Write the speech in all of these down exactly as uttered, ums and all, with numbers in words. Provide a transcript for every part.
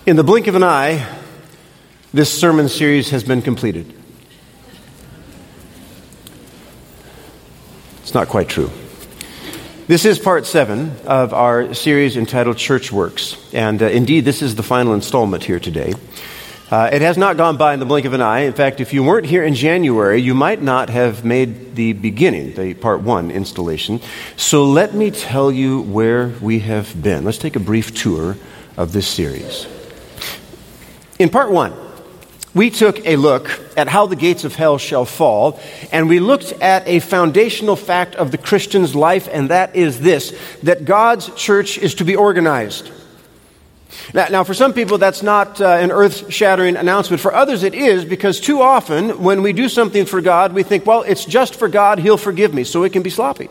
In the blink of an eye, this sermon series has been completed. It's not quite true. This is part seven of our series entitled Church Works. And uh, indeed, this is the final installment here today. Uh, it has not gone by in the blink of an eye. In fact, if you weren't here in January, you might not have made the beginning, the part one installation. So let me tell you where we have been. Let's take a brief tour of this series. In part one, we took a look at how the gates of hell shall fall, and we looked at a foundational fact of the Christian's life, and that is this, that God's church is to be organized. Now, now for some people, that's not uh, an earth-shattering announcement. For others, it is, because too often, when we do something for God, we think, well, it's just for God, He'll forgive me, so it can be sloppy.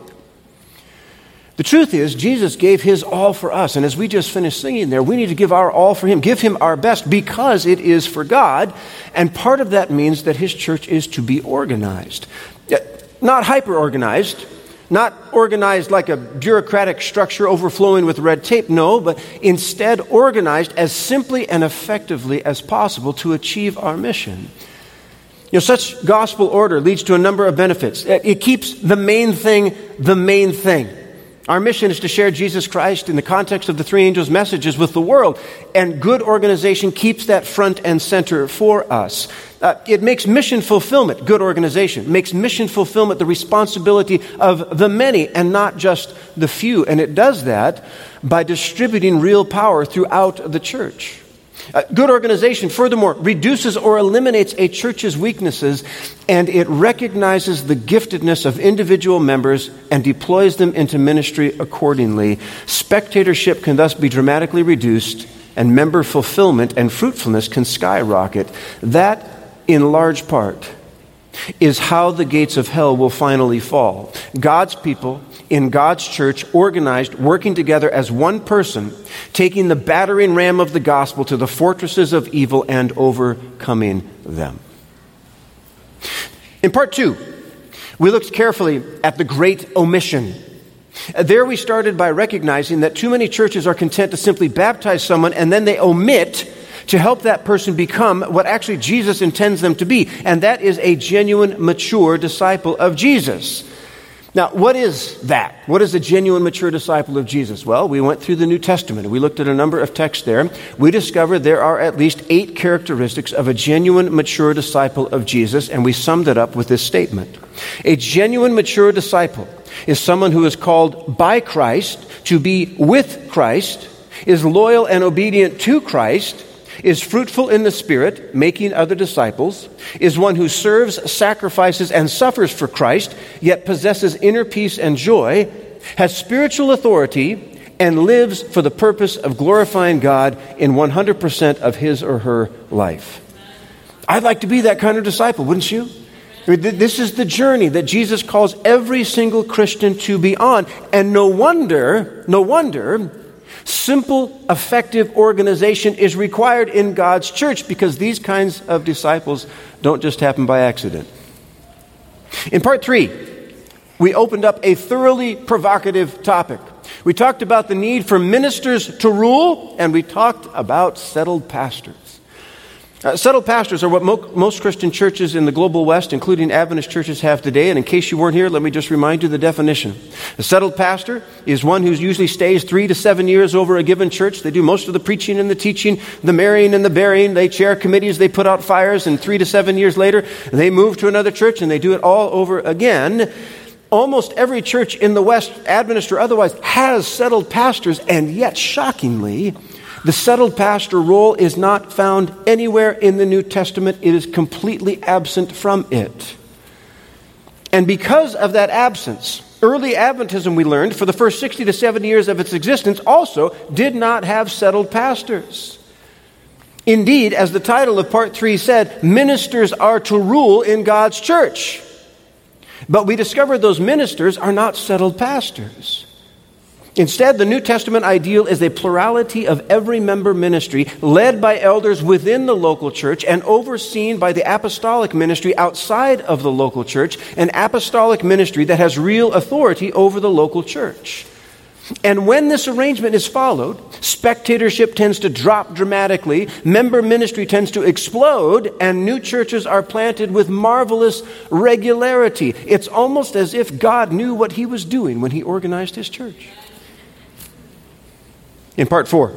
The truth is, Jesus gave His all for us, and as we just finished singing there, we need to give our all for Him, give Him our best, because it is for God, and part of that means that His church is to be organized. Not hyper-organized, not organized like a bureaucratic structure overflowing with red tape, no, but instead organized as simply and effectively as possible to achieve our mission. You know, such gospel order leads to a number of benefits. It keeps the main thing the main thing. Our mission is to share Jesus Christ in the context of the three angels' messages with the world, and good organization keeps that front and center for us. Uh, it makes mission fulfillment, good organization, makes mission fulfillment the responsibility of the many and not just the few, and it does that by distributing real power throughout the church. Uh, good organization, furthermore, reduces or eliminates a church's weaknesses, and it recognizes the giftedness of individual members and deploys them into ministry accordingly. Spectatorship can thus be dramatically reduced, and member fulfillment and fruitfulness can skyrocket. That, in large part, is how the gates of hell will finally fall. God's people in God's church, organized, working together as one person, taking the battering ram of the gospel to the fortresses of evil and overcoming them. In part two, we looked carefully at the great omission. There we started by recognizing that too many churches are content to simply baptize someone and then they omit to help that person become what actually Jesus intends them to be, and that is a genuine, mature disciple of Jesus. Now, what is that? What is a genuine, mature disciple of Jesus? Well, we went through the New Testament. We looked at a number of texts there. We discovered there are at least eight characteristics of a genuine, mature disciple of Jesus, and we summed it up with this statement. A genuine, mature disciple is someone who is called by Christ to be with Christ, is loyal and obedient to Christ, is fruitful in the Spirit, making other disciples, is one who serves, sacrifices, and suffers for Christ, yet possesses inner peace and joy, has spiritual authority, and lives for the purpose of glorifying God in one hundred percent of his or her life. I'd like to be that kind of disciple, wouldn't you? I mean, this is the journey that Jesus calls every single Christian to be on. And no wonder, no wonder, simple, effective organization is required in God's church, because these kinds of disciples don't just happen by accident. In part three, we opened up a thoroughly provocative topic. We talked about the need for ministers to rule, and we talked about settled pastors. Uh, settled pastors are what mo- most Christian churches in the global West, including Adventist churches, have today. And in case you weren't here, let me just remind you the definition. A settled pastor is one who usually stays three to seven years over a given church. They do most of the preaching and the teaching, the marrying and the burying. They chair committees, they put out fires, and three to seven years later, they move to another church and they do it all over again. Almost every church in the West, Adventist or otherwise, has settled pastors, and yet, shockingly, the settled pastor role is not found anywhere in the New Testament. It is completely absent from it. And because of that absence, early Adventism, we learned, for the first sixty to seventy years of its existence, also did not have settled pastors. Indeed, as the title of part three said, ministers are to rule in God's church. But we discovered those ministers are not settled pastors. Instead, the New Testament ideal is a plurality of every member ministry led by elders within the local church and overseen by the apostolic ministry outside of the local church, an apostolic ministry that has real authority over the local church. And when this arrangement is followed, spectatorship tends to drop dramatically, member ministry tends to explode, and new churches are planted with marvelous regularity. It's almost as if God knew what he was doing when he organized his church. In part four,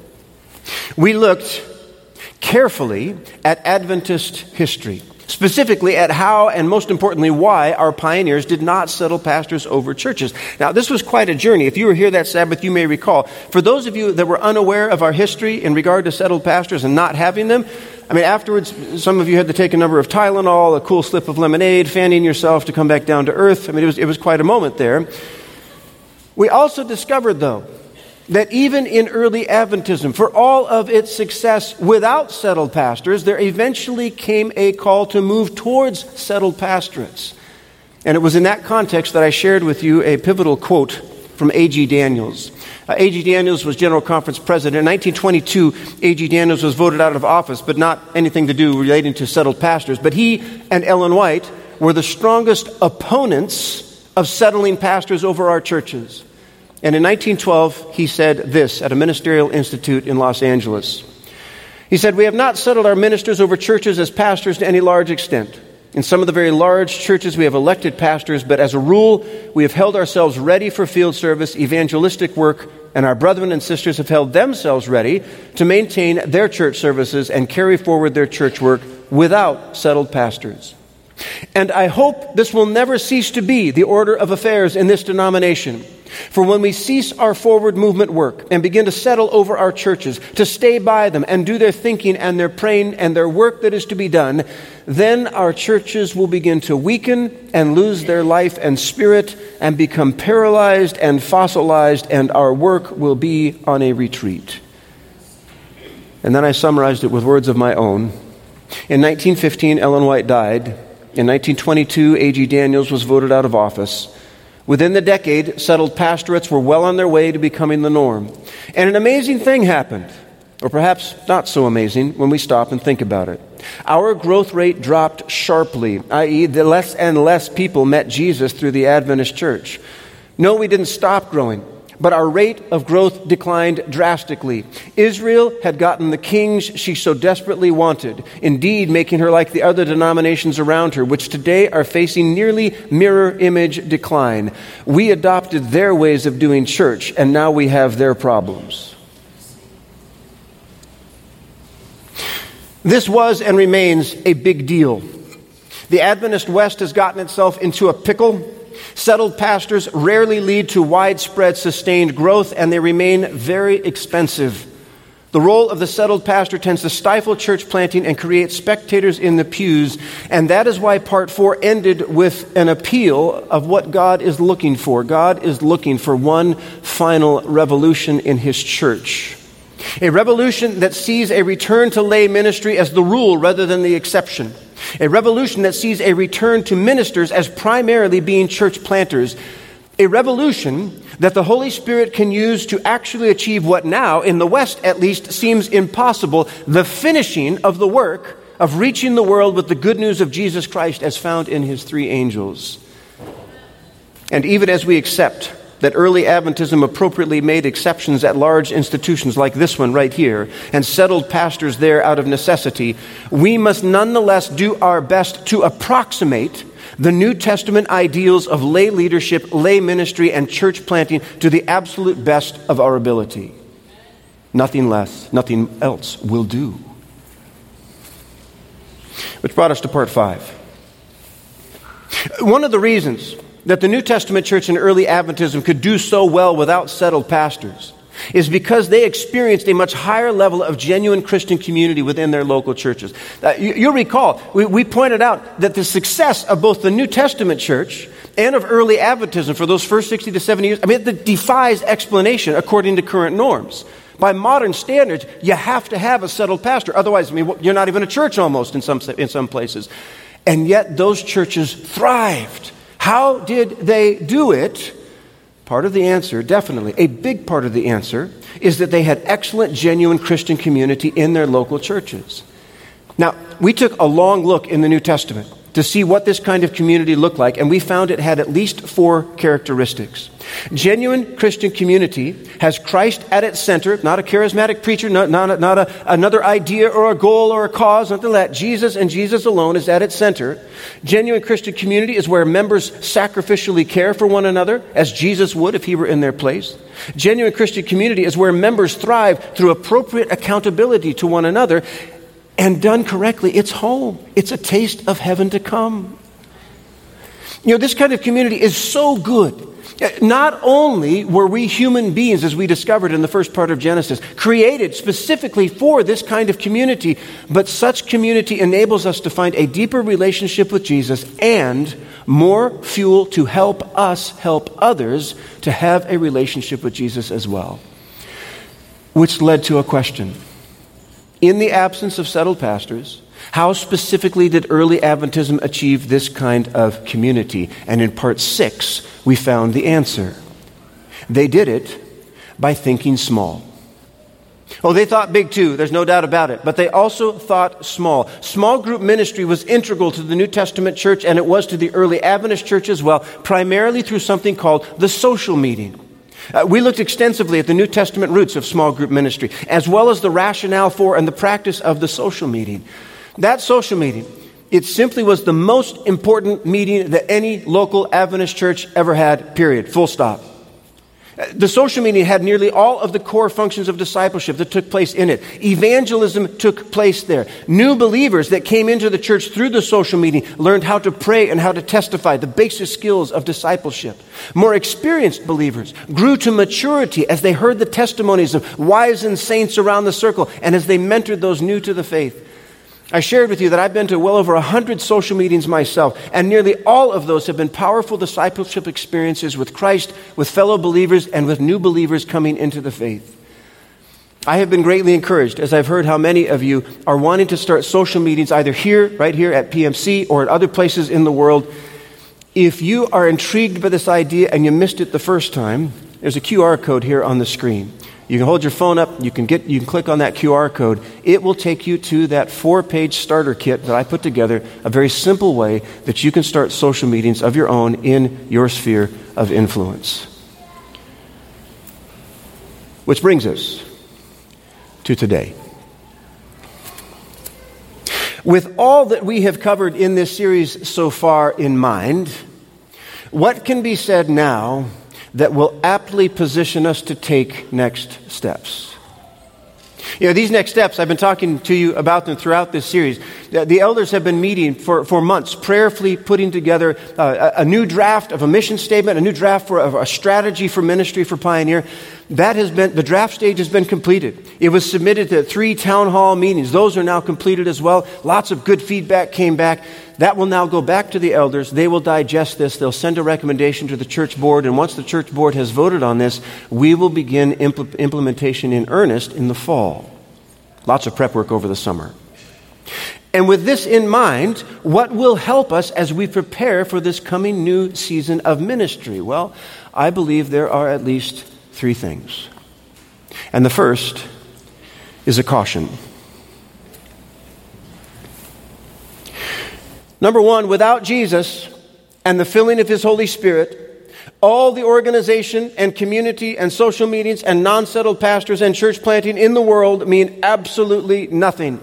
we looked carefully at Adventist history, specifically at how and most importantly why our pioneers did not settle pastors over churches. Now, this was quite a journey. If you were here that Sabbath, you may recall. For those of you that were unaware of our history in regard to settled pastors and not having them, I mean, afterwards, some of you had to take a number of Tylenol, a cool slip of lemonade, fanning yourself to come back down to earth. I mean, it was, it was quite a moment there. We also discovered, though, that even in early Adventism, for all of its success without settled pastors, there eventually came a call to move towards settled pastorates. And it was in that context that I shared with you a pivotal quote from A G Daniels. Uh, A G Daniels was General Conference president. In nineteen twenty-two, A G Daniels was voted out of office, but not anything to do relating to settled pastors. But he and Ellen White were the strongest opponents of settling pastors over our churches. And in nineteen twelve, he said this at a ministerial institute in Los Angeles. He said, "We have not settled our ministers over churches as pastors to any large extent. In some of the very large churches, we have elected pastors, but as a rule, we have held ourselves ready for field service, evangelistic work, and our brethren and sisters have held themselves ready to maintain their church services and carry forward their church work without settled pastors. And I hope this will never cease to be the order of affairs in this denomination. For when we cease our forward movement work and begin to settle over our churches, to stay by them and do their thinking and their praying and their work that is to be done, then our churches will begin to weaken and lose their life and spirit and become paralyzed and fossilized, and our work will be on a retreat." And then I summarized it with words of my own. In nineteen fifteen, Ellen White died. In nineteen twenty-two, A G Daniels was voted out of office. Within the decade, settled pastorates were well on their way to becoming the norm. And an amazing thing happened, or perhaps not so amazing when we stop and think about it. Our growth rate dropped sharply, that is, the less and less people met Jesus through the Adventist church. No, we didn't stop growing, but our rate of growth declined drastically. Israel had gotten the kings she so desperately wanted, indeed making her like the other denominations around her, which today are facing nearly mirror image decline. We adopted their ways of doing church, and now we have their problems. This was and remains a big deal. The Adventist West has gotten itself into a pickle. Settled pastors rarely lead to widespread sustained growth, and they remain very expensive. The role of the settled pastor tends to stifle church planting and create spectators in the pews, and that is why part four ended with an appeal of what God is looking for. God is looking for one final revolution in his church. A revolution that sees a return to lay ministry as the rule rather than the exception. A revolution that sees a return to ministers as primarily being church planters. A revolution that the Holy Spirit can use to actually achieve what now, in the West at least, seems impossible, the finishing of the work of reaching the world with the good news of Jesus Christ as found in his three angels. And even as we accept that early Adventism appropriately made exceptions at large institutions like this one right here and settled pastors there out of necessity, we must nonetheless do our best to approximate the New Testament ideals of lay leadership, lay ministry, and church planting to the absolute best of our ability. Nothing less, nothing else will do. Which brought us to part five. One of the reasons that the New Testament church in early Adventism could do so well without settled pastors is because they experienced a much higher level of genuine Christian community within their local churches. Uh, you, you'll recall, we, we pointed out that the success of both the New Testament church and of early Adventism for those first sixty to seventy years, I mean, it defies explanation according to current norms. By modern standards, you have to have a settled pastor. Otherwise, I mean, you're not even a church almost in some, in some places. And yet those churches thrived. How did they do it? Part of the answer, definitely, a big part of the answer, is that they had excellent, genuine Christian community in their local churches. Now, we took a long look in the New Testament to see what this kind of community looked like, and we found it had at least four characteristics. Genuine Christian community has Christ at its center, not a charismatic preacher, not, not, not a, another idea or a goal or a cause, nothing like that. Jesus and Jesus alone is at its center. Genuine Christian community is where members sacrificially care for one another, as Jesus would if he were in their place. Genuine Christian community is where members thrive through appropriate accountability to one another. And done correctly, it's home. It's a taste of heaven to come. You know, this kind of community is so good. Not only were we human beings, as we discovered in the first part of Genesis, created specifically for this kind of community, but such community enables us to find a deeper relationship with Jesus and more fuel to help us help others to have a relationship with Jesus as well. Which led to a question. In the absence of settled pastors, how specifically did early Adventism achieve this kind of community? And in part six, we found the answer. They did it by thinking small. Oh, they thought big too, there's no doubt about it. But they also thought small. Small group ministry was integral to the New Testament church, and it was to the early Adventist church as well, primarily through something called the social meeting. Uh, we looked extensively at the New Testament roots of small group ministry, as well as the rationale for and the practice of the social meeting. That social meeting, it simply was the most important meeting that any local Adventist church ever had, period, full stop. The social meeting had nearly all of the core functions of discipleship that took place in it. Evangelism took place there. New believers that came into the church through the social meeting learned how to pray and how to testify, the basic skills of discipleship. More experienced believers grew to maturity as they heard the testimonies of wizened saints around the circle and as they mentored those new to the faith. I shared with you that I've been to well over a hundred social meetings myself, and nearly all of those have been powerful discipleship experiences with Christ, with fellow believers, and with new believers coming into the faith. I have been greatly encouraged as I've heard how many of you are wanting to start social meetings either here, right here at P M C, or at other places in the world. If you are intrigued by this idea and you missed it the first time, there's a Q R code here on the screen. You can hold your phone up, you can get, you can click on that Q R code. It will take you to that four-page starter kit that I put together, a very simple way that you can start social meetings of your own in your sphere of influence. Which brings us to today. With all that we have covered in this series so far in mind, what can be said now that will aptly position us to take next steps? You know, these next steps, I've been talking to you about them throughout this series. The elders have been meeting for, for months, prayerfully putting together uh, a, a new draft of a mission statement, a new draft for a, a strategy for ministry for Pioneer. That has been, the draft stage has been completed. It was submitted to three town hall meetings. Those are now completed as well. Lots of good feedback came back. That will now go back to the elders. They will digest this. They'll send a recommendation to the church board. And once the church board has voted on this, we will begin impl- implementation in earnest in the fall. Lots of prep work over the summer. And with this in mind, what will help us as we prepare for this coming new season of ministry? Well, I believe there are at least three things. And the first is a caution. Number one, without Jesus and the filling of His Holy Spirit, all the organization and community and social meetings and non-settled pastors and church planting in the world mean absolutely nothing.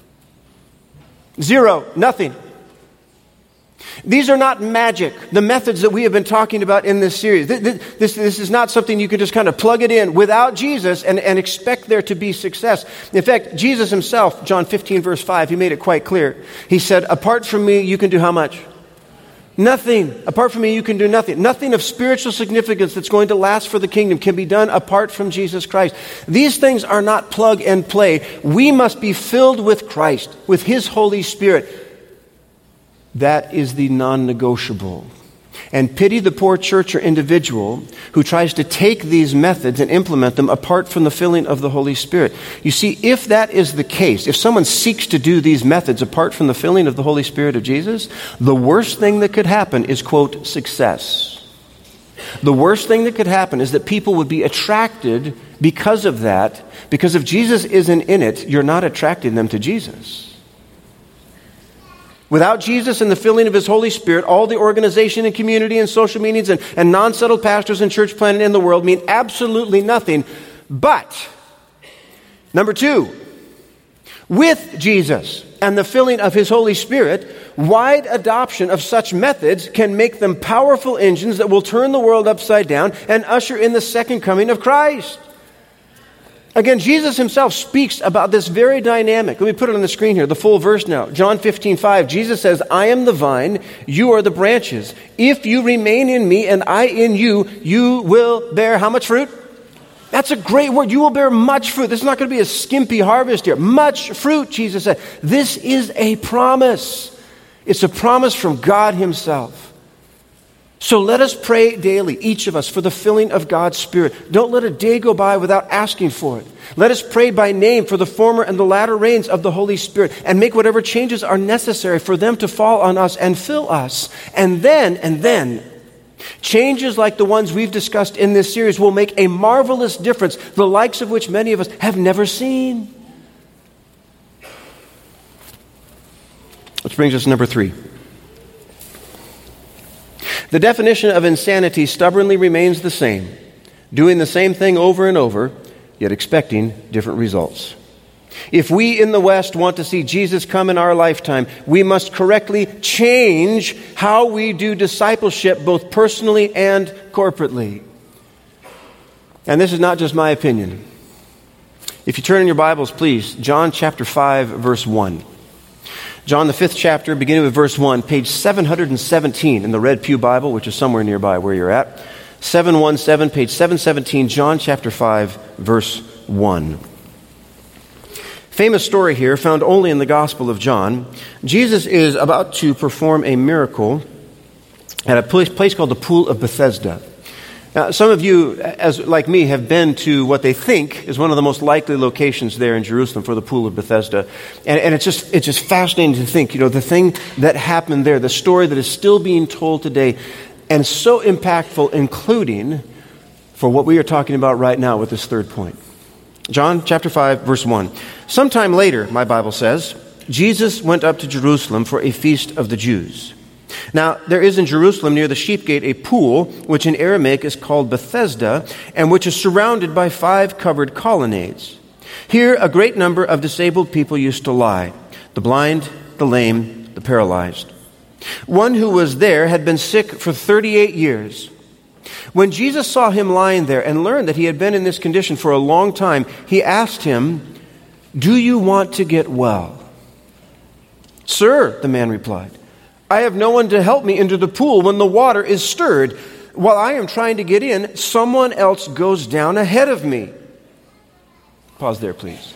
Zero, nothing. These are not magic, the methods that we have been talking about in this series. This, this, this is not something you can just kind of plug it in without Jesus and, and expect there to be success. In fact, Jesus himself, John fifteen verse five, he made it quite clear. He said, apart from me, you can do how much? Nothing. Apart from me, you can do nothing. Nothing of spiritual significance that's going to last for the kingdom can be done apart from Jesus Christ. These things are not plug and play. We must be filled with Christ, with His Holy Spirit. That is the non-negotiable. And pity the poor church or individual who tries to take these methods and implement them apart from the filling of the Holy Spirit. You see, if that is the case, if someone seeks to do these methods apart from the filling of the Holy Spirit of Jesus, the worst thing that could happen is, quote, success. The worst thing that could happen is that people would be attracted because of that, because if Jesus isn't in it, you're not attracting them to Jesus. Without Jesus and the filling of his Holy Spirit, all the organization and community and social meetings and, and non-settled pastors and church planting in the world mean absolutely nothing. But, number two, with Jesus and the filling of his Holy Spirit, wide adoption of such methods can make them powerful engines that will turn the world upside down and usher in the second coming of Christ. Again, Jesus himself speaks about this very dynamic. Let me put it on the screen here, the full verse now. John fifteen five, Jesus says, I am the vine, you are the branches. If you remain in me and I in you, you will bear how much fruit? That's a great word. You will bear much fruit. This is not going to be a skimpy harvest here. Much fruit, Jesus said. This is a promise. It's a promise from God himself. So let us pray daily, each of us, for the filling of God's Spirit. Don't let a day go by without asking for it. Let us pray by name for the former and the latter rains of the Holy Spirit and make whatever changes are necessary for them to fall on us and fill us. And then, and then, changes like the ones we've discussed in this series will make a marvelous difference, the likes of which many of us have never seen. Which brings us to number three. The definition of insanity stubbornly remains the same, doing the same thing over and over, yet expecting different results. If we in the West want to see Jesus come in our lifetime, we must correctly change how we do discipleship, both personally and corporately. And this is not just my opinion. If you turn in your Bibles, please, John chapter five, verse one. John, the fifth chapter, beginning with verse one, page seven hundred seventeen in the Red Pew Bible, which is somewhere nearby where you're at. seven seventeen, page seven seventeen, John chapter five, verse one. Famous story here, found only in the Gospel of John. Jesus is about to perform a miracle at a place, place called the Pool of Bethesda. Now, some of you, as like me, have been to what they think is one of the most likely locations there in Jerusalem for the Pool of Bethesda. And, and it's just it's just fascinating to think, you know, the thing that happened there, the story that is still being told today, and so impactful, including for what we are talking about right now with this third point. John chapter five, verse one. Sometime later, my Bible says, Jesus went up to Jerusalem for a feast of the Jews. Now, there is in Jerusalem near the Sheep Gate a pool, which in Aramaic is called Bethesda, and which is surrounded by five covered colonnades. Here, a great number of disabled people used to lie, the blind, the lame, the paralyzed. One who was there had been sick for thirty-eight years. When Jesus saw him lying there and learned that he had been in this condition for a long time, he asked him, "Do you want to get well?" "Sir," the man replied, "I have no one to help me into the pool when the water is stirred. While I am trying to get in, someone else goes down ahead of me." Pause there, please.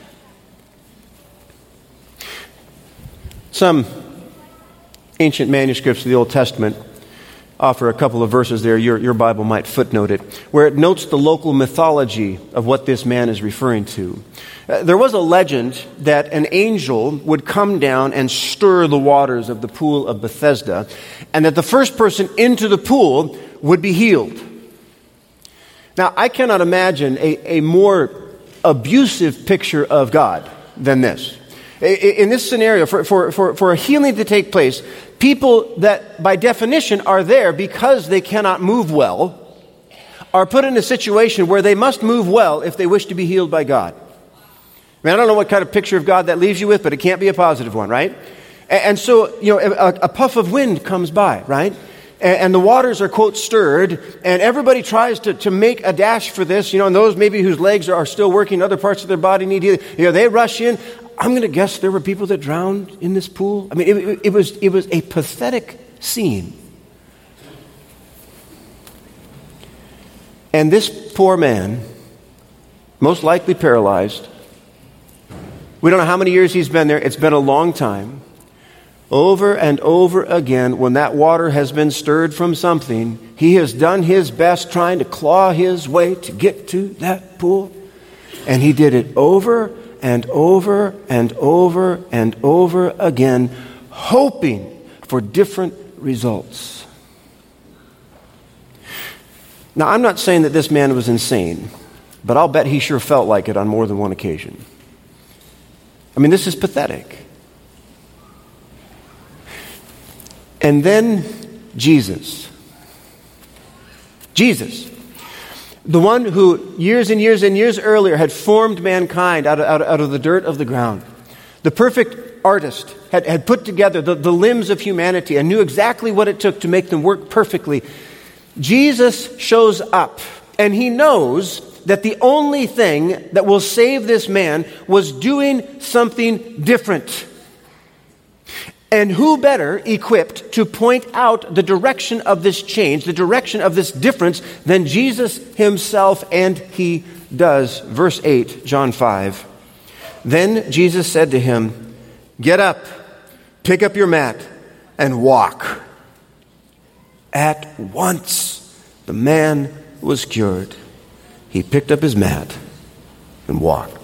Some ancient manuscripts of the Old Testament offer a couple of verses there. Your, your Bible might footnote it, where it notes the local mythology of what this man is referring to. Uh, there was a legend that an angel would come down and stir the waters of the Pool of Bethesda, and that the first person into the pool would be healed. Now, I cannot imagine a, a more abusive picture of God than this. In this scenario, for, for, for, for a healing to take place, people that by definition are there because they cannot move well are put in a situation where they must move well if they wish to be healed by God. I mean, I don't know what kind of picture of God that leaves you with, but it can't be a positive one, right? And, and so, you know, a, a puff of wind comes by, right? And, and the waters are, quote, stirred, and everybody tries to, to make a dash for this, you know, and those maybe whose legs are, are still working, other parts of their body need healing, you know, they rush in. I'm going to guess there were people that drowned in this pool. I mean, it, it, it was it was a pathetic scene. And this poor man, most likely paralyzed, we don't know how many years he's been there. It's been a long time. Over and over again, when that water has been stirred from something, he has done his best trying to claw his way to get to that pool. And he did it over and over and over and over again, hoping for different results. Now, I'm not saying that this man was insane, but I'll bet he sure felt like it on more than one occasion. I mean, this is pathetic. And then Jesus. Jesus. The one who years and years and years earlier had formed mankind out of, out of, out of the dirt of the ground. The perfect artist had, had put together the, the limbs of humanity and knew exactly what it took to make them work perfectly. Jesus shows up, and he knows that the only thing that will save this man was doing something different. And who better equipped to point out the direction of this change, the direction of this difference, than Jesus himself? And he does. Verse eight, John five. Then Jesus said to him, "Get up, pick up your mat, and walk." At once, the man was cured. He picked up his mat and walked.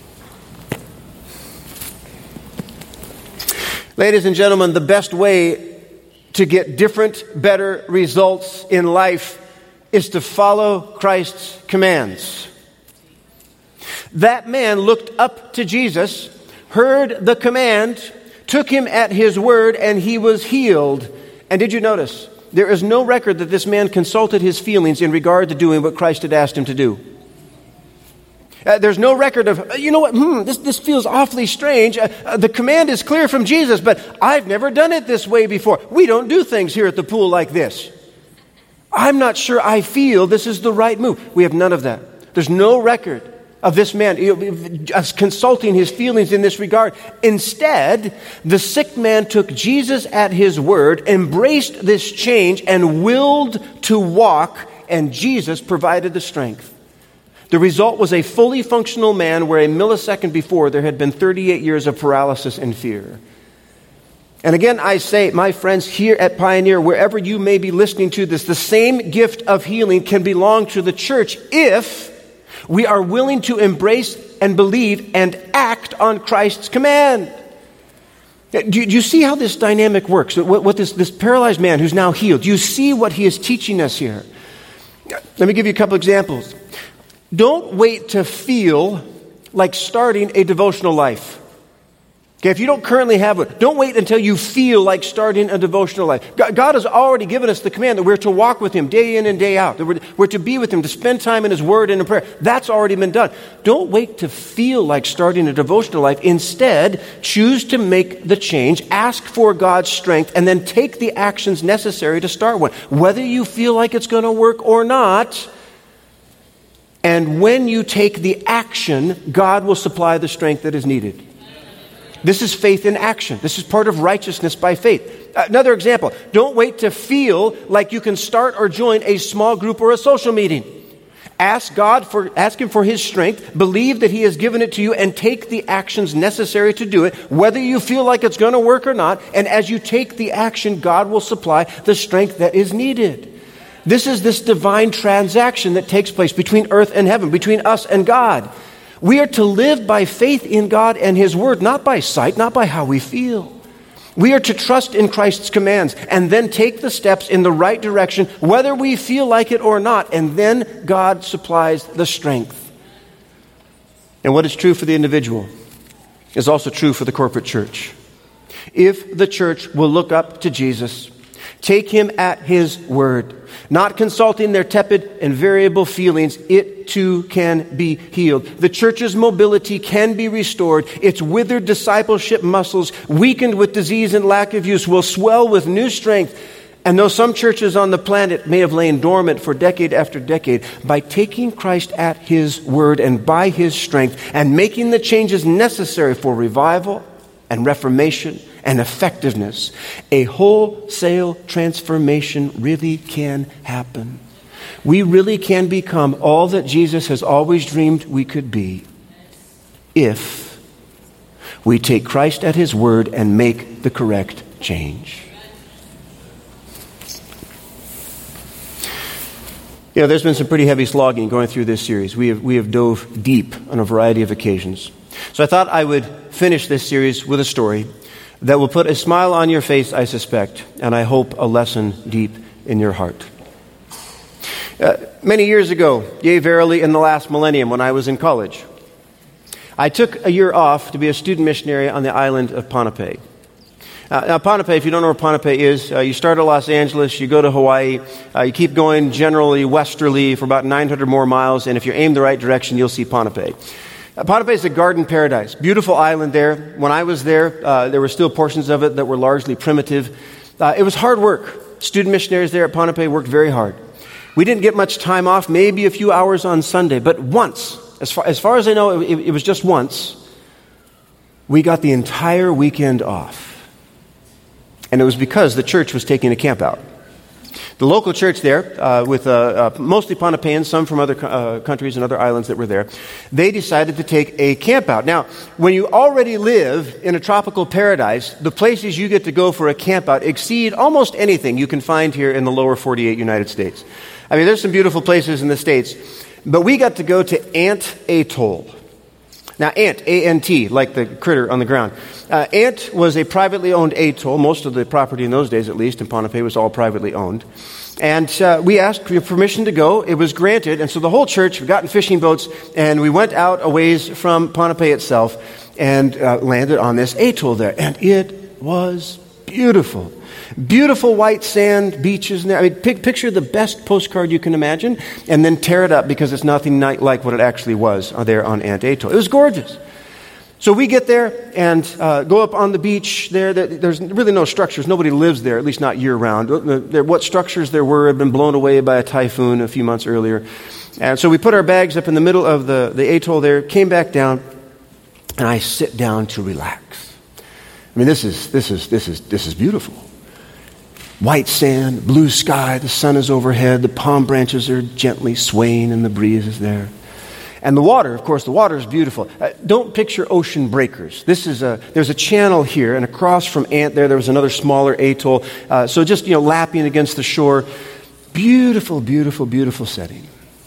Ladies and gentlemen, the best way to get different, better results in life is to follow Christ's commands. That man looked up to Jesus, heard the command, took him at his word, and he was healed. And did you notice? There is no record that this man consulted his feelings in regard to doing what Christ had asked him to do. Uh, there's no record of, you know what, hmm, this, this feels awfully strange. Uh, uh, the command is clear from Jesus, but I've never done it this way before. We don't do things here at the pool like this. I'm not sure I feel this is the right move. We have none of that. There's no record of this man you know, uh, consulting his feelings in this regard. Instead, the sick man took Jesus at his word, embraced this change, and willed to walk, and Jesus provided the strength. The result was a fully functional man where a millisecond before there had been thirty-eight years of paralysis and fear. And again, I say, my friends, here at Pioneer, wherever you may be listening to this, the same gift of healing can belong to the church if we are willing to embrace and believe and act on Christ's command. Do you, do you see how this dynamic works? What, what this, this paralyzed man who's now healed, do you see what he is teaching us here? Let me give you a couple examples. Don't wait to feel like starting a devotional life. Okay, if you don't currently have it, don't wait until you feel like starting a devotional life. God has already given us the command that we're to walk with Him day in and day out. That we're, we're to be with Him, to spend time in His Word and in prayer. That's already been done. Don't wait to feel like starting a devotional life. Instead, choose to make the change, ask for God's strength, and then take the actions necessary to start one. Whether you feel like it's going to work or not. And when you take the action, God will supply the strength that is needed. This is faith in action. This is part of righteousness by faith. Another example. Don't wait to feel like you can start or join a small group or a social meeting. Ask God for, ask Him for His strength. Believe that He has given it to you and take the actions necessary to do it, whether you feel like it's going to work or not. And as you take the action, God will supply the strength that is needed. This is this divine transaction that takes place between earth and heaven, between us and God. We are to live by faith in God and His Word, not by sight, not by how we feel. We are to trust in Christ's commands and then take the steps in the right direction, whether we feel like it or not, and then God supplies the strength. And what is true for the individual is also true for the corporate church. If the church will look up to Jesus, take Him at His word, not consulting their tepid and variable feelings, it too can be healed. The church's mobility can be restored. Its withered discipleship muscles, weakened with disease and lack of use, will swell with new strength. And though some churches on the planet may have lain dormant for decade after decade, by taking Christ at His word and by His strength and making the changes necessary for revival and reformation and effectiveness, a wholesale transformation really can happen. We really can become all that Jesus has always dreamed we could be if we take Christ at His word and make the correct change. You know, there's been some pretty heavy slogging going through this series. We have, we have dove deep on a variety of occasions. So I thought I would finish this series with a story that will put a smile on your face, I suspect, and I hope a lesson deep in your heart. Uh, many years ago, yea, verily, in the last millennium, when I was in college, I took a year off to be a student missionary on the island of Pohnpei. Uh, now, Ponape, if you don't know where Ponape is, uh, you start at Los Angeles, you go to Hawaii, uh, you keep going generally westerly for about nine hundred more miles, and if you aim the right direction, you'll see Ponape. Uh, Ponape is a garden paradise. Beautiful island there. When I was there, uh, there were still portions of it that were largely primitive. Uh, it was hard work. Student missionaries there at Ponape worked very hard. We didn't get much time off, maybe a few hours on Sunday, but once, as far as, far as I know, it, it was just once, we got the entire weekend off. And it was because the church was taking a camp out. The local church there, uh, with uh, uh, mostly Ponapeans, some from other uh, countries and other islands that were there, they decided to take a camp out. Now, when you already live in a tropical paradise, the places you get to go for a camp out exceed almost anything you can find here in the lower forty-eight United States. I mean, there's some beautiful places in the States, but we got to go to Ant Atoll. Now, Ant, A N T, like the critter on the ground. Uh, Ant was a privately owned atoll. Most of the property in those days, at least, in Ponape was all privately owned. And uh, we asked for permission to go. It was granted. And so the whole church, we got in fishing boats, and we went out a ways from Ponape itself and uh, landed on this atoll there. And it was beautiful. Beautiful white sand beaches. I mean, pic- picture the best postcard you can imagine, and then tear it up because it's nothing like what it actually was there on Ant Atoll. It was gorgeous. So we get there and uh, go up on the beach there. There's really no structures. Nobody lives there, at least not year-round. What structures there were had been blown away by a typhoon a few months earlier. And so we put our bags up in the middle of the, the atoll there, came back down, and I sit down to relax. I mean, this is this is this is this is beautiful. White sand, blue sky, the sun is overhead, the palm branches are gently swaying and the breeze is there. And the water, of course, the water is beautiful. Uh, don't picture ocean breakers. This is a, there's a channel here, and across from Ant there, there was another smaller atoll. Uh, so just, you know, lapping against the shore. Beautiful, beautiful, beautiful setting.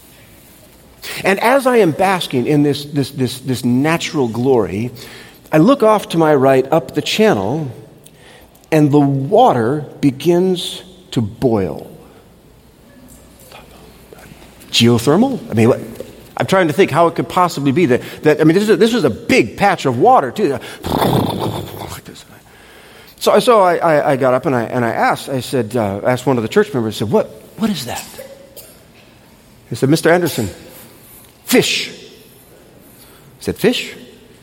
And as I am basking in this, this, this, this natural glory, I look off to my right up the channel, and the water begins to boil. Geothermal? I mean, what? I'm trying to think how it could possibly be that, that I mean, this, is a, this was a big patch of water, too. Like this. So, so I, I, I got up and I, and I asked, I said, uh, asked one of the church members, I said, what, what is that? He said, Mister Anderson, fish. I said, fish?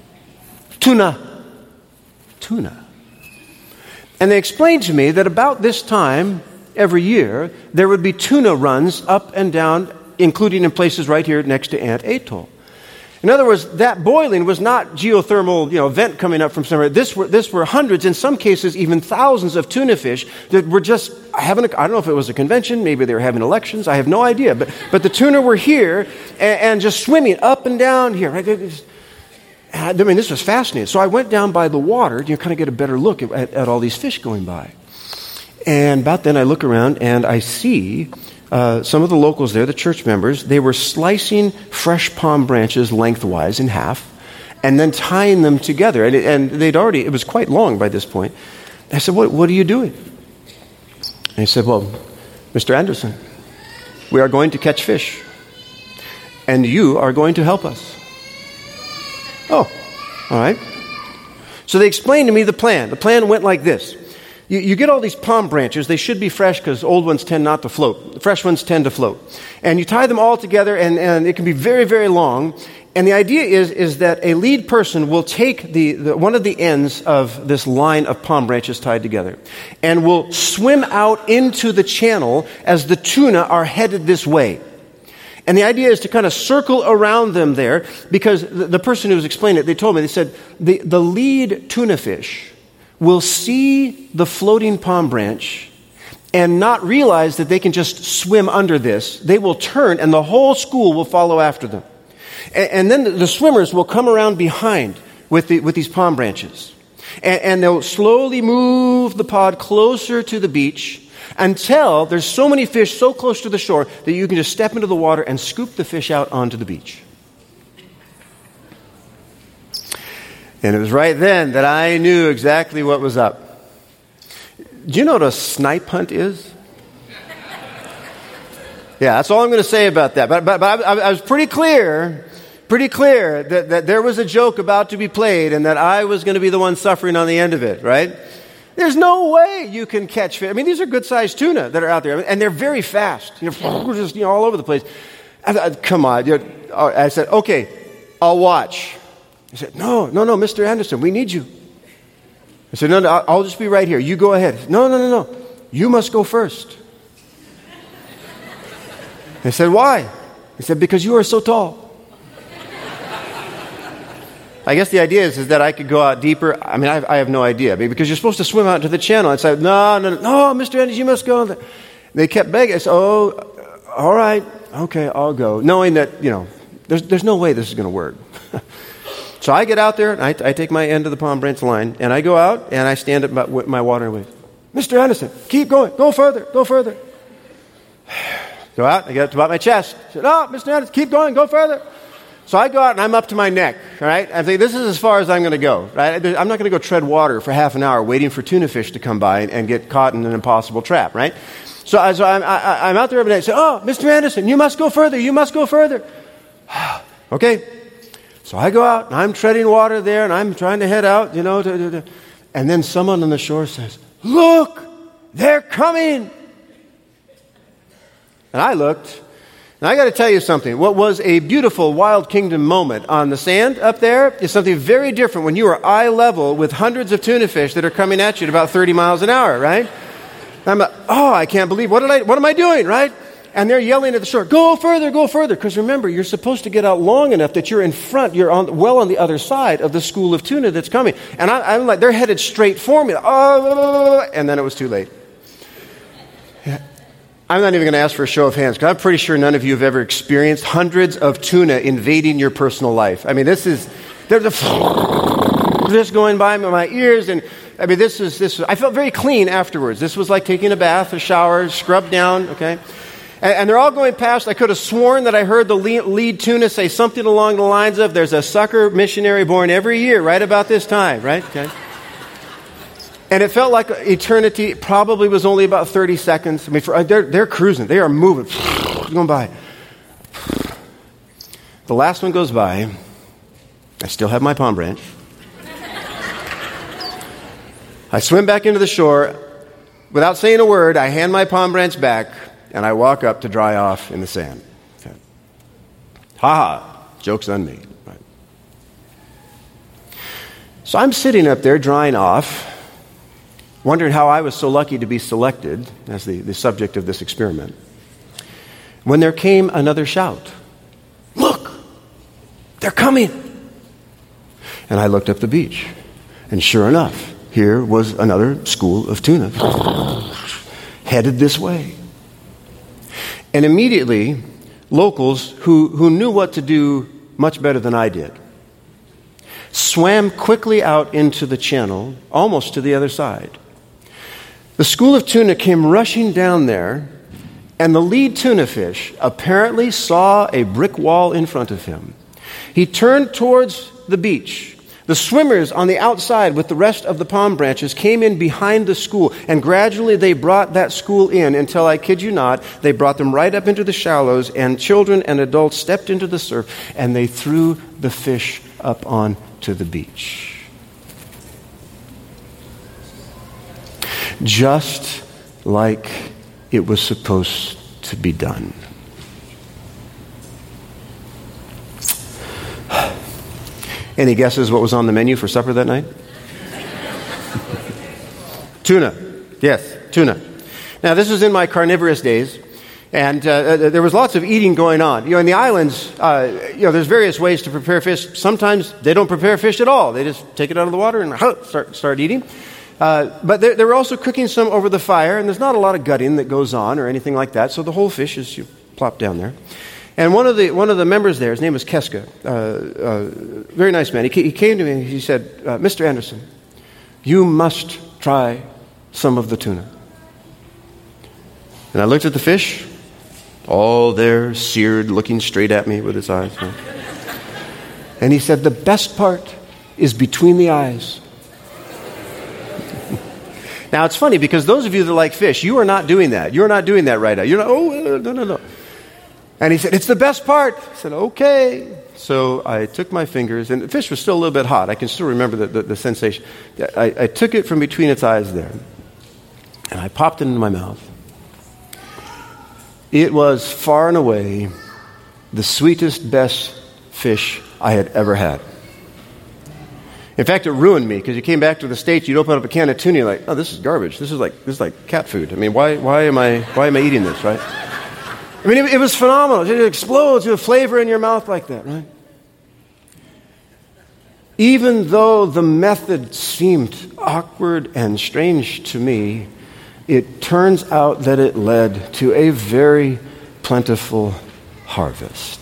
Tuna. Tuna. And they explained to me that about this time every year, there would be tuna runs up and down, including in places right here next to Ant Atoll. In other words, that boiling was not geothermal, you know, vent coming up from somewhere. This were, this were hundreds, in some cases even thousands of tuna fish that were just having a, I don't know if it was a convention, maybe they were having elections, I have no idea. But, but the tuna were here and, and just swimming up and down here. Right? Was, I mean, this was fascinating. So I went down by the water to kind of get a better look at, at, at all these fish going by. And about then I look around and I see Uh, some of the locals there, the church members, they were slicing fresh palm branches lengthwise in half and then tying them together. And, and they'd already, it was quite long by this point. I said, what, what are you doing? And he said, well, Mister Anderson, we are going to catch fish. And you are going to help us. Oh, all right. So they explained to me the plan. The plan went like this. You, you get all these palm branches. They should be fresh because old ones tend not to float. The fresh ones tend to float. And you tie them all together, and, and it can be very, very long. And the idea is, is that a lead person will take the, the one of the ends of this line of palm branches tied together and will swim out into the channel as the tuna are headed this way. And the idea is to kind of circle around them there because the, the person who was explaining it, they told me, they said, the, the lead tuna fish will see the floating palm branch and not realize that they can just swim under this. They will turn and the whole school will follow after them. And, and then the, the swimmers will come around behind with, the, with these palm branches. And, and they'll slowly move the pod closer to the beach until there's so many fish so close to the shore that you can just step into the water and scoop the fish out onto the beach. And it was right then that I knew exactly what was up. Do you know what a snipe hunt is? Yeah, that's all I'm going to say about that. But, but, but I, I was pretty clear, pretty clear that, that there was a joke about to be played and that I was going to be the one suffering on the end of it, right? There's no way you can catch fish. I mean, these are good-sized tuna that are out there, and they're very fast. You know, just you know, all over the place. I thought, come on. You know, I said, okay, I'll watch. He said, no, no, no, Mister Anderson, we need you. I said, no, no, I'll just be right here. You go ahead. No, no, no, no. You must go first. I said, why? He said, because you are so tall. I guess the idea is, is that I could go out deeper. I mean, I, I have no idea. I mean, because you're supposed to swim out into the channel. I said, no, no, no, no, Mister Anderson, you must go. They kept begging. I said, oh, all right, okay, I'll go. Knowing that, you know, there's, there's no way this is going to work. So I get out there, and I, I take my end of the Palm Branch line, and I go out, and I stand at my, my water wave. Mister Anderson, keep going. Go further. Go further. Go out. I get up to about my chest. I said, oh, Mister Anderson, keep going. Go further. So I go out, and I'm up to my neck, right? I think this is as far as I'm going to go, right? I'm not going to go tread water for half an hour waiting for tuna fish to come by and, and get caught in an impossible trap, right? So, I, so I'm, I, I'm out there every day. I say, oh, Mister Anderson, you must go further. You must go further. Okay. So I go out, and I'm treading water there, and I'm trying to head out, you know. To, to, to. And then someone on the shore says, look, they're coming. And I looked, and I got to tell you something. What was a beautiful Wild Kingdom moment on the sand up there is something very different when you are eye level with hundreds of tuna fish that are coming at you at about thirty miles an hour, right? I'm like, oh, I can't believe, what did I, what am I doing, right? And they're yelling at the shore, go further, go further. Because remember, you're supposed to get out long enough that you're in front, you're on, well on the other side of the school of tuna that's coming. And I, I'm like, they're headed straight for me. Oh, and then it was too late. I'm not even going to ask for a show of hands, because I'm pretty sure none of you have ever experienced hundreds of tuna invading your personal life. I mean, this is, there's a this going by my ears, and I mean, this is, this was, I felt very clean afterwards. This was like taking a bath, a shower, scrubbed down, okay? And they're all going past. I could have sworn that I heard the lead tuna say something along the lines of, there's a sucker missionary born every year right about this time, right? Okay. And it felt like eternity. It probably was only about thirty seconds. I mean, for, they're, they're cruising. They are moving. Going by. The last one goes by. I still have my palm branch. I swim back into the shore. Without saying a word, I hand my palm branch back. And I walk up to dry off in the sand. Okay. Ha-ha, joke's on me. Right. So I'm sitting up there drying off, wondering how I was so lucky to be selected as the, the subject of this experiment, when there came another shout. Look, they're coming. And I looked up the beach. And sure enough, here was another school of tuna headed this way. And immediately, locals who, who knew what to do much better than I did swam quickly out into the channel, almost to the other side. The school of tuna came rushing down there, and the lead tuna fish apparently saw a brick wall in front of him. He turned towards the beach. The swimmers on the outside with the rest of the palm branches came in behind the school, and gradually they brought that school in until, I kid you not, they brought them right up into the shallows, and children and adults stepped into the surf, and they threw the fish up onto the beach. Just like it was supposed to be done. Any guesses what was on the menu for supper that night? Tuna. Yes, tuna. Now, this was in my carnivorous days, and uh, there was lots of eating going on. You know, in the islands, uh, you know, there's various ways to prepare fish. Sometimes they don't prepare fish at all. They just take it out of the water and start, start eating. Uh, but they were also cooking some over the fire, and there's not a lot of gutting that goes on or anything like that, so the whole fish is you plop down there. And one of the one of the members there, his name was Keska, uh, uh, very nice man. He, he came to me and he said, uh, Mister Anderson, you must try some of the tuna. And I looked at the fish, all there, seared, looking straight at me with his eyes. And he said, the best part is between the eyes. Now, it's funny because those of you that like fish, you are not doing that. You're not doing that right now. You're not, oh, no, no, no. And he said, it's the best part. I said, okay. So I took my fingers, and the fish was still a little bit hot. I can still remember the, the, the sensation. I, I took it from between its eyes there, and I popped it into my mouth. It was far and away the sweetest, best fish I had ever had. In fact, it ruined me, because you came back to the States, you'd open up a can of tuna, you're like, oh, this is garbage. This is like this is like cat food. I mean, why why am I why am I eating this, right? I mean, it, it was phenomenal. It explodes with flavor in your mouth like that, right? Even though the method seemed awkward and strange to me, it turns out that it led to a very plentiful harvest.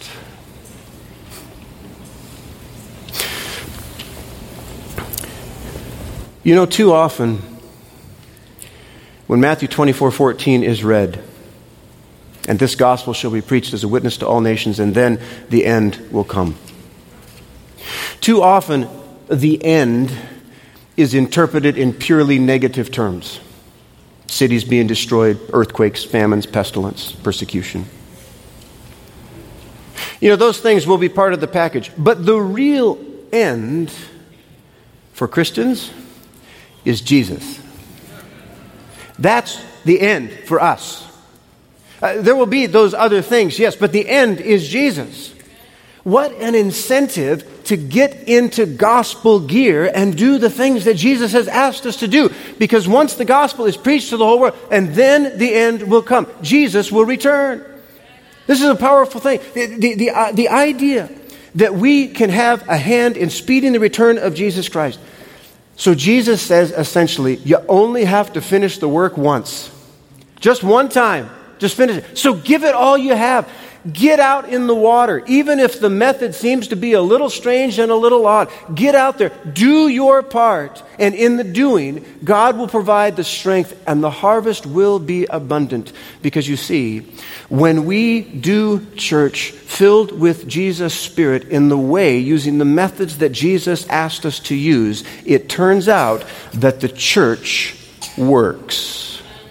You know, too often, when Matthew twenty-four fourteen is read, and this gospel shall be preached as a witness to all nations, and then the end will come. Too often, the end is interpreted in purely negative terms. Cities being destroyed, earthquakes, famines, pestilence, persecution. You know, those things will be part of the package. But the real end for Christians is Jesus. That's the end for us. Uh, there will be those other things, yes, but the end is Jesus. What an incentive to get into gospel gear and do the things that Jesus has asked us to do. Because once the gospel is preached to the whole world, and then the end will come. Jesus will return. This is a powerful thing. The, the, the, uh, the idea that we can have a hand in speeding the return of Jesus Christ. So Jesus says, essentially, you only have to finish the work once. Just one time. Just finish it. So give it all you have. Get out in the water. Even if the method seems to be a little strange and a little odd, get out there. Do your part. And in the doing, God will provide the strength and the harvest will be abundant. Because you see, when we do church filled with Jesus' Spirit in the way, using the methods that Jesus asked us to use, it turns out that the church works.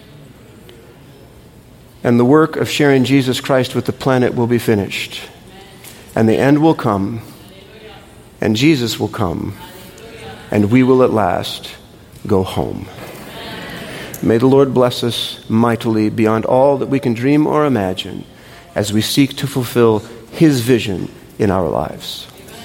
And the work of sharing Jesus Christ with the planet will be finished. And the end will come. And Jesus will come. And we will at last go home. May the Lord bless us mightily beyond all that we can dream or imagine as we seek to fulfill His vision in our lives.